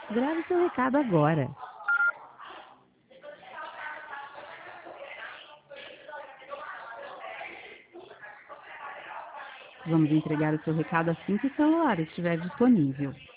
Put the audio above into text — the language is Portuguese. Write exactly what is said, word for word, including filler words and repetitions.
Grave seu recado agora. Vamos entregar o seu recado assim que o celular estiver disponível.